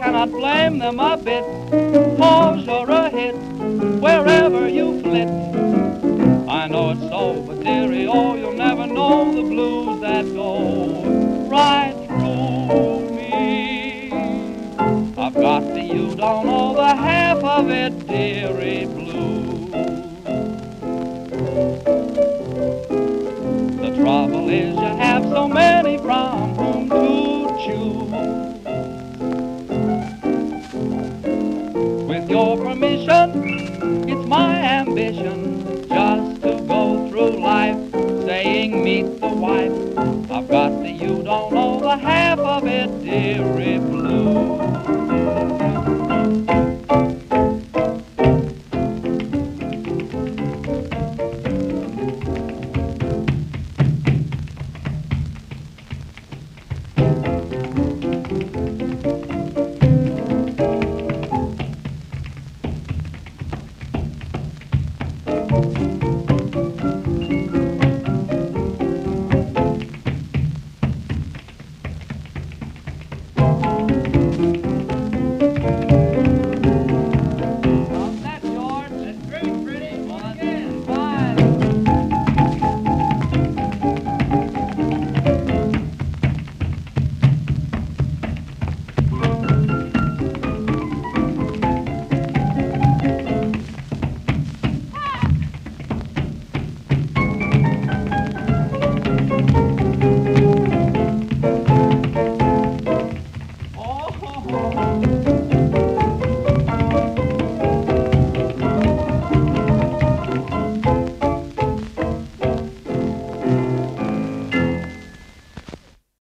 cannot blame them a bit, 'cause you're a hit wherever you flit. I know it's so, but dearie, oh, you'll never know the blues that go right through me. I've got the you don't know the half of it, dearie, blue. The trouble is you have so many from whom to choose. With your permission, it's my ambition just to go through life saying meet the wife. I've got the you don't know the half of it, dearie, blue. Oh,